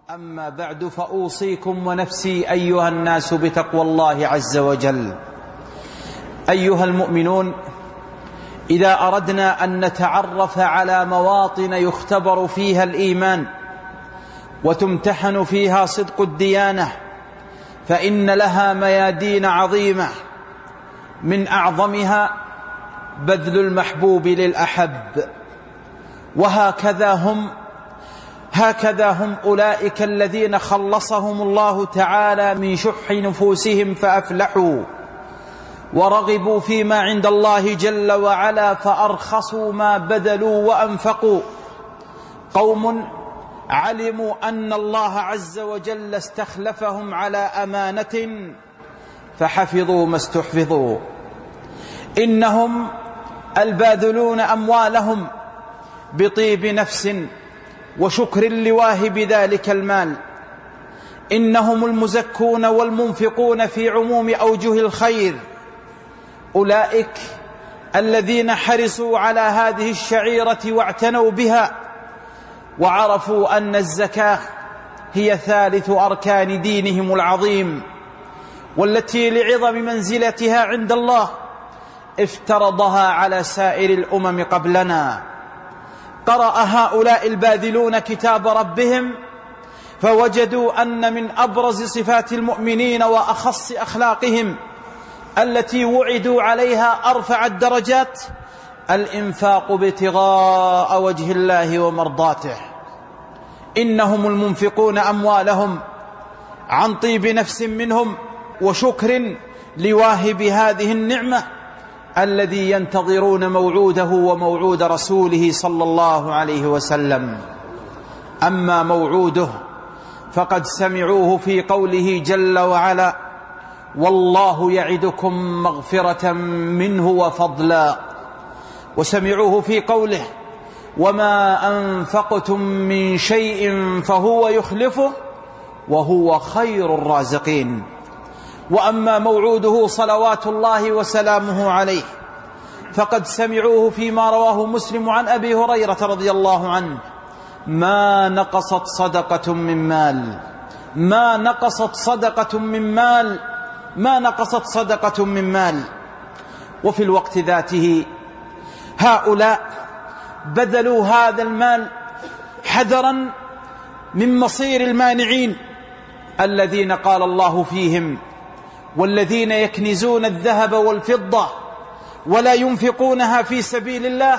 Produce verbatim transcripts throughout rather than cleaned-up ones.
أما بعد، فأوصيكم ونفسي أيها الناس بتقوى الله عز وجل. أيها المؤمنون، إذا أردنا أن نتعرف على مواطن يختبر فيها الإيمان وتمتحن فيها صدق الديانة، فإن لها ميادين عظيمة، من أعظمها بذل المحبوب للأحب. وهكذا هم هكذا هم أولئك الذين خلصهم الله تعالى من شح نفوسهم فأفلحوا، ورغبوا فيما عند الله جل وعلا فأرخصوا ما بذلوا وأنفقوا. قوم علموا أن الله عز وجل استخلفهم على أمانة فحفظوا ما استحفظوا. إنهم الباذلون أموالهم بطيب نفس وشكر لواهب ذلك المال. إنهم المزكون والمنفقون في عموم أوجه الخير، أولئك الذين حرصوا على هذه الشعيرة واعتنوا بها، وعرفوا أن الزكاة هي ثالث أركان دينهم العظيم، والتي لعظم منزلتها عند الله افترضها على سائر الأمم قبلنا. قرأ هؤلاء الباذلون كتاب ربهم فوجدوا أن من أبرز صفات المؤمنين وأخص أخلاقهم التي وعدوا عليها أرفع الدرجات الإنفاق ابتغاء وجه الله ومرضاته. إنهم المنفقون أموالهم عن طيب نفس منهم وشكر لواهب هذه النعمة الذي ينتظرون موعوده وموعود رسوله صلى الله عليه وسلم. أما موعوده فقد سمعوه في قوله جل وعلا: والله يعدكم مغفرة منه وفضلا. وسمعوه في قوله: وما أنفقتم من شيء فهو يخلفه وهو خير الرازقين. وأما موعوده صلوات الله وسلامه عليه فقد سمعوه فيما رواه مسلم عن أبي هريرة رضي الله عنه: ما نقصت صدقة من مال ما نقصت صدقة من مال ما نقصت صدقة من مال. وفي الوقت ذاته هؤلاء بذلوا هذا المال حذرا من مصير المانعين الذين قال الله فيهم: والذين يكنزون الذهب والفضة ولا ينفقونها في سبيل الله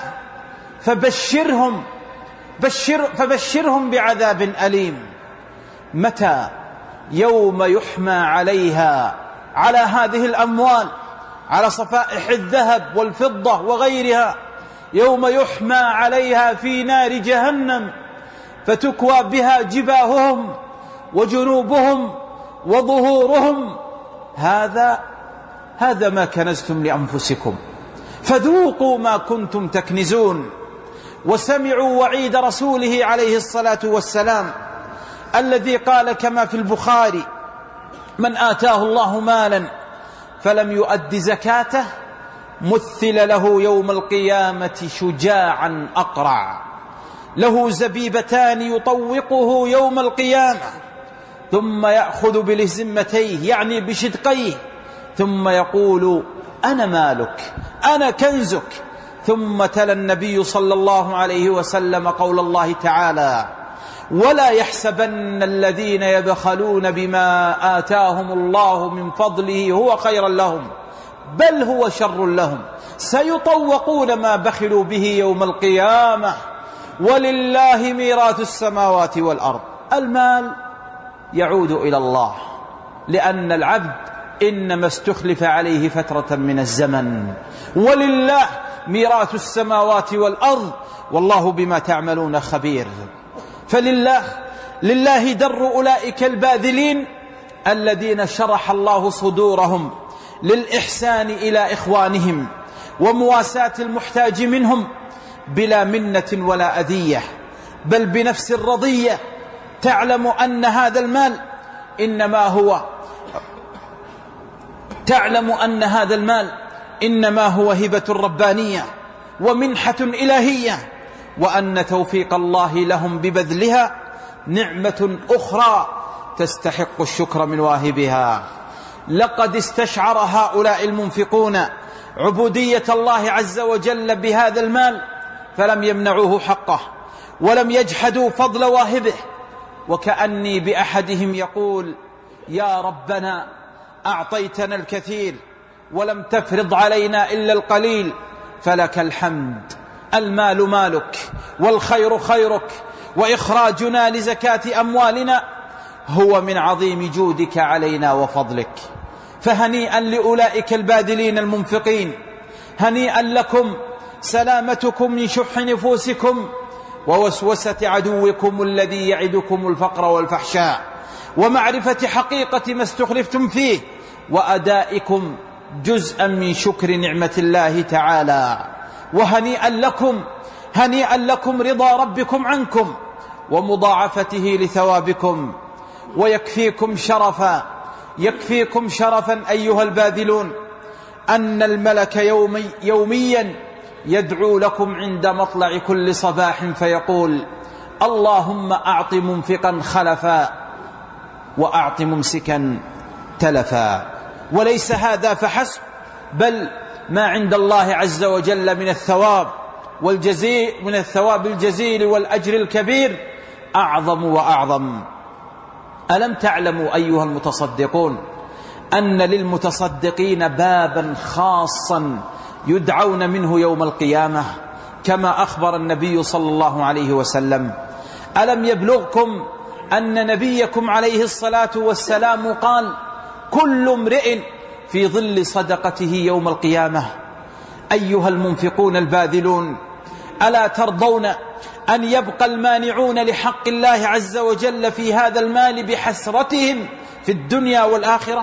فبشرهم بشر فبشرهم بعذاب أليم. متى؟ يوم يحمى عليها، على هذه الأموال، على صفائح الذهب والفضة وغيرها، يوم يحمى عليها في نار جهنم فتكوى بها جباههم وجنوبهم وظهورهم. هذا هذا ما كنزتم لأنفسكم فذوقوا ما كنتم تكنزون. وسمعوا وعيد رسوله عليه الصلاة والسلام الذي قال كما في البخاري: من آتاه الله مالا فلم يؤد زكاته مثل له يوم القيامة شجاعا أقرع، له زبيبتان يطوقه يوم القيامة ثم يأخذ بلزمتيه، يعني بشدقيه، ثم يقول: أنا مالك، أنا كنزك. ثم تلا النبي صلى الله عليه وسلم قول الله تعالى: ولا يحسبن الذين يبخلون بما آتاهم الله من فضله هو خيرا لهم بل هو شر لهم سيطوقون ما بخلوا به يوم القيامة ولله ميراث السماوات والأرض. المال يعود إلى الله، لأن العبد إنما استخلف عليه فترة من الزمن، ولله ميراث السماوات والأرض والله بما تعملون خبير. فلله لله در أولئك الباذلين الذين شرح الله صدورهم للإحسان إلى إخوانهم ومواساة المحتاج منهم بلا منة ولا أذية، بل بنفس رضية تعلم أن هذا المال إنما هو تعلم أن هذا المال إنما هو هبة ربانية ومنحة إلهية، وأن توفيق الله لهم ببذلها نعمة أخرى تستحق الشكر من واهبها. لقد استشعر هؤلاء المنفقون عبودية الله عز وجل بهذا المال فلم يمنعوه حقه ولم يجحدوا فضل واهبه، وكأني بأحدهم يقول: يا ربنا أعطيتنا الكثير ولم تفرض علينا إلا القليل، فلك الحمد، المال مالك والخير خيرك، وإخراجنا لزكاة أموالنا هو من عظيم جودك علينا وفضلك. فهنيئا لأولئك الباذلين المنفقين، هنيئا لكم سلامتكم من شح نفوسكم ووسوسة عدوكم الذي يعدكم الفقر والفحشاء، ومعرفة حقيقة ما استخلفتم فيه، وأدائكم جزءا من شكر نعمة الله تعالى. وهنيئا لكم، هنيئا لكم رضا ربكم عنكم ومضاعفته لثوابكم. ويكفيكم شرفا، يكفيكم شرفا أيها الباذلون أن الملك يومي يوميا يدعو لكم عند مطلع كل صباح فيقول: اللهم أعط منفقا خلفا وأعط ممسكا تلفا. وليس هذا فحسب، بل ما عند الله عز وجل من الثواب والجزيل، من الثواب الجزيل والأجر الكبير أعظم وأعظم. ألم تعلموا أيها المتصدقون أن للمتصدقين بابا خاصا يدعون منه يوم القيامة كما أخبر النبي صلى الله عليه وسلم؟ ألم يبلغكم أن نبيكم عليه الصلاة والسلام قال: كل امرئ في ظل صدقته يوم القيامة؟ أيها المنفقون الباذلون، ألا ترضون أن يبقى المانعون لحق الله عز وجل في هذا المال بحسرتهم في الدنيا والآخرة،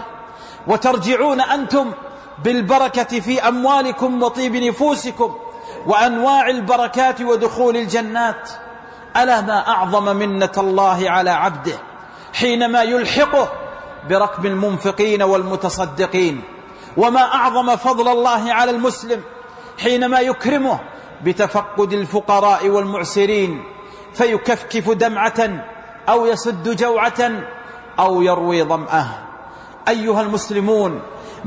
وترجعون أنتم بالبركة في أموالكم وطيب نفوسكم وأنواع البركات ودخول الجنات؟ ألا ما أعظم منة الله على عبده حينما يلحقه بركب المنفقين والمتصدقين، وما أعظم فضل الله على المسلم حينما يكرمه بتفقد الفقراء والمعسرين فيكفكف دمعة أو يسد جوعة أو يروي ظمأه. أيها المسلمون،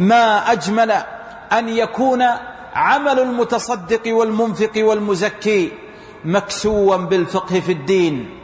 ما أجمل أن يكون عمل المتصدق والمنفق والمزكي مكسوا بالفقه في الدين،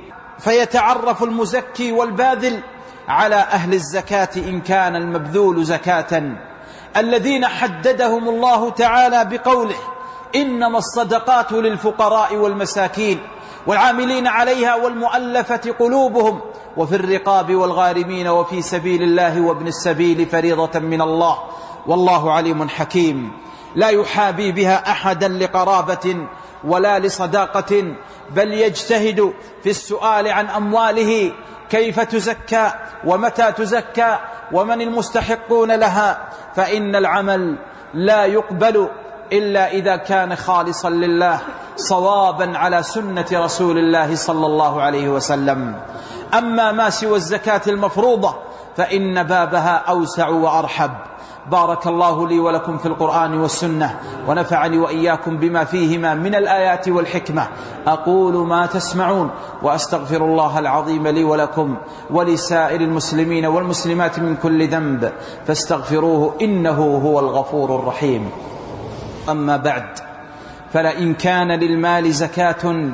فيتعرف المزكي والباذل على أهل الزكاة إن كان المبذول زكاة، الذين حددهم الله تعالى بقوله: إنما الصدقات للفقراء والمساكين والعاملين عليها والمؤلفة قلوبهم وفي الرقاب والغارمين وفي سبيل الله وابن السبيل فريضة من الله والله عليم حكيم. لا يحابي بها أحدا لقرابة ولا لصداقة، بل يجتهد في السؤال عن أمواله كيف تزكى ومتى تزكى ومن المستحقون لها، فإن العمل لا يقبل إلا إذا كان خالصا لله صوابا على سنة رسول الله صلى الله عليه وسلم. أما ما سوى الزكاة المفروضة فإن بابها أوسع وأرحب. بارك الله لي ولكم في القرآن والسنة، ونفعني وإياكم بما فيهما من الآيات والحكمة. أقول ما تسمعون، وأستغفر الله العظيم لي ولكم ولسائر المسلمين والمسلمات من كل ذنب، فاستغفروه إنه هو الغفور الرحيم. أما بعد، فلئن كان للمال زكاة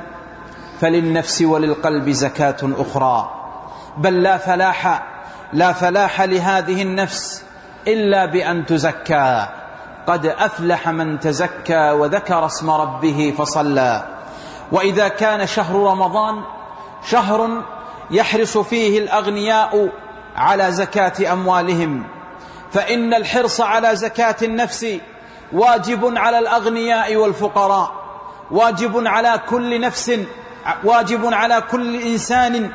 فللنفس وللقلب زكاة أخرى، بل لا فلاح لا فلاح لهذه النفس إلا بأن تزكى. قد أفلح من تزكى وذكر اسم ربه فصلى. وإذا كان شهر رمضان شهر يحرص فيه الأغنياء على زكاة أموالهم، فإن الحرص على زكاة النفس واجب على الأغنياء والفقراء، واجب على كل نفس، واجب على كل إنسان.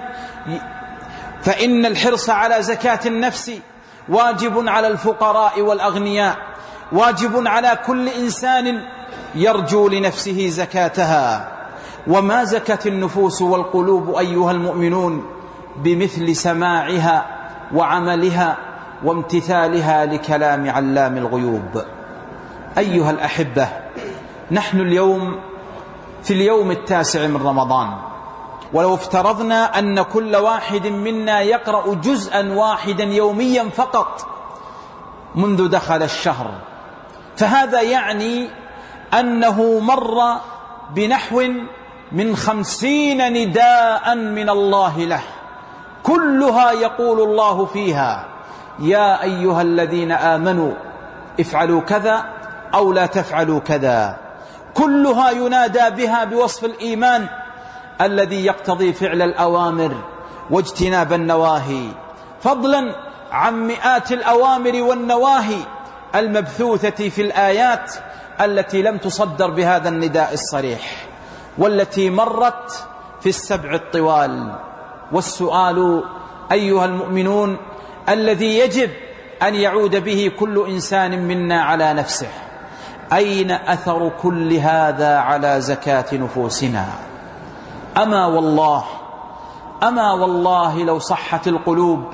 فإن الحرص على زكاة النفس واجب على الفقراء والأغنياء، واجب على كل إنسان يرجو لنفسه زكاتها. وما زكت النفوس والقلوب أيها المؤمنون بمثل سماعها وعملها وامتثالها لكلام علام الغيوب. أيها الأحبة، نحن اليوم في اليوم التاسع من رمضان، ولو افترضنا أن كل واحد منا يقرأ جزءا واحدا يوميا فقط منذ دخل الشهر، فهذا يعني أنه مر بنحو من خمسين نداء من الله له، كلها يقول الله فيها: يا أيها الذين آمنوا افعلوا كذا أو لا تفعلوا كذا. كلها ينادى بها بوصف الإيمان الذي يقتضي فعل الأوامر واجتناب النواهي، فضلا عن مئات الأوامر والنواهي المبثوثة في الآيات التي لم تصدر بهذا النداء الصريح، والتي مرت في السبع الطوال. والسؤال أيها المؤمنون الذي يجب أن يعود به كل إنسان منا على نفسه: أين أثر كل هذا على زكاة نفوسنا؟ أما والله أما والله لو صحت القلوب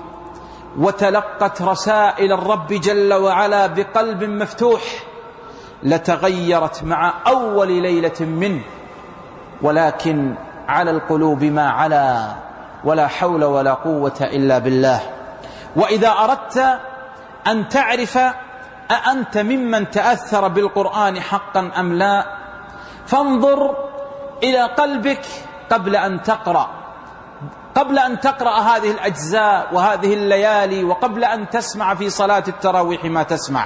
وتلقت رسائل الرب جل وعلا بقلب مفتوح لتغيرت مع أول ليلة منه، ولكن على القلوب ما علا، ولا حول ولا قوة إلا بالله. وإذا أردت أن تعرف أأنت ممن تأثر بالقرآن حقا أم لا، فانظر إلى قلبك قبل أن تقرأ قبل أن تقرأ هذه الأجزاء وهذه الليالي، وقبل أن تسمع في صلاة التراويح ما تسمع.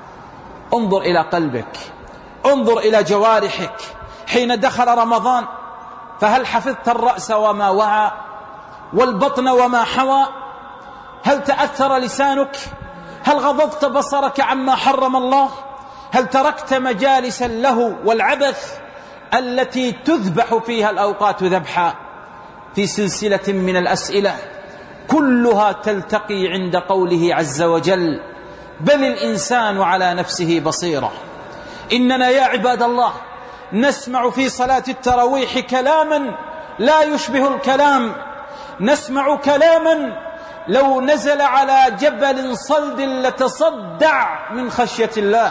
انظر إلى قلبك، انظر إلى جوارحك حين دخل رمضان، فهل حفظت الرأس وما وعى والبطن وما حوى؟ هل تأثر لسانك؟ هل غضضت بصرك عما حرم الله؟ هل تركت مجالس اللهو والعبث التي تذبح فيها الأوقات ذبحا؟ في سلسلة من الأسئلة كلها تلتقي عند قوله عز وجل: بل الإنسان على نفسه بصيرة. إننا يا عباد الله نسمع في صلاة التراويح كلاما لا يشبه الكلام، نسمع كلاما لو نزل على جبل صلد لتصدع من خشية الله،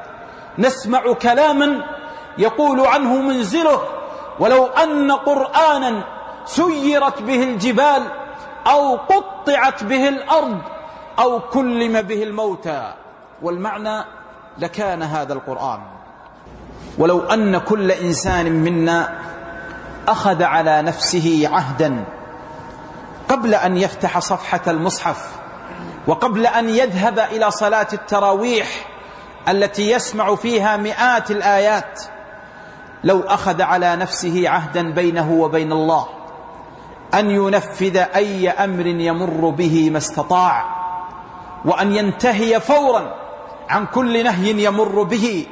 نسمع كلاما يقول عنه منزله: ولو أن قرآنا سيرت به الجبال أو قطعت به الأرض أو كلم به الموتى. والمعنى: لكان هذا القرآن. ولو أن كل إنسان منا أخذ على نفسه عهدا قبل أن يفتح صفحة المصحف وقبل أن يذهب إلى صلاة التراويح التي يسمع فيها مئات الآيات، لو أخذ على نفسه عهدا بينه وبين الله أن ينفذ أي أمر يمر به ما استطاع، وأن ينتهي فورا عن كل نهي يمر به،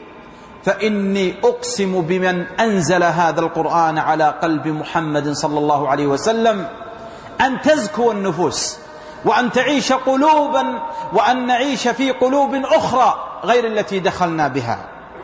فإني أقسم بمن أنزل هذا القرآن على قلب محمد صلى الله عليه وسلم أن تزكو النفوس، وأن تعيش قلوبا، وأن نعيش في قلوب أخرى غير التي دخلنا بها.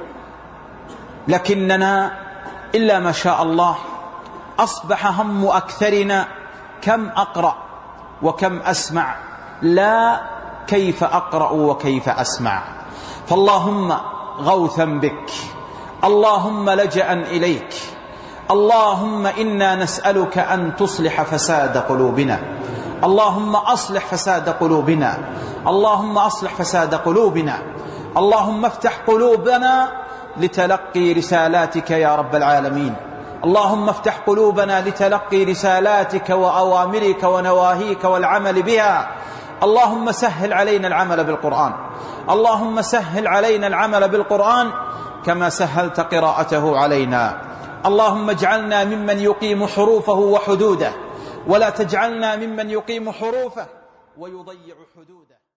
لكننا إلا ما شاء الله أصبح هم أكثرنا كم أقرأ وكم أسمع، لا كيف أقرأ وكيف أسمع. فاللهم غوثا بك، اللهم لجأ إليك، اللهم إنا نسألك أن تصلح فساد قلوبنا، اللهم أصلح فساد قلوبنا، اللهم أصلح فساد قلوبنا، اللهم افتح قلوبنا لتلقي رسالاتك يا رب العالمين، اللهم افتح قلوبنا لتلقي رسالاتك وأوامرك ونواهيك والعمل بها. اللهم سهل علينا العمل بالقرآن، اللهم سهل علينا العمل بالقرآن كما سهلت قراءته علينا. اللهم اجعلنا ممن يقيم حروفه وحدوده، ولا تجعلنا ممن يقيم حروفه ويضيع حدوده.